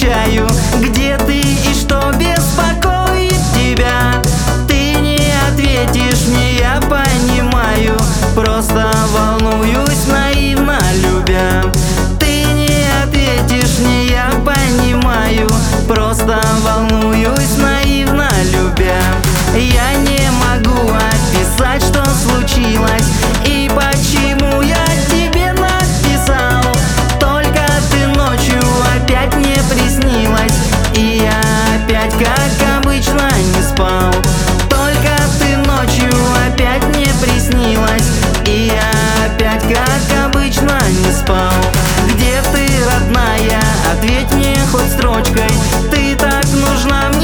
скучаю. Где ты и что беспокоит тебя? Ты не ответишь мне, я понимаю. Просто волнуюсь, наивно любя. Ты не ответишь мне, я понимаю. Просто волнуюсь, наивно любя. Я не могу описать, что случилось и почему я тебе написал. Только ты ночью опять мне приснилась, и я опять, как обычно, не спал. Только ты ночью опять мне приснилась, и я опять, как обычно, не спал. Где ты, родная? Ответь мне хоть строчкой. Ты так нужна мне.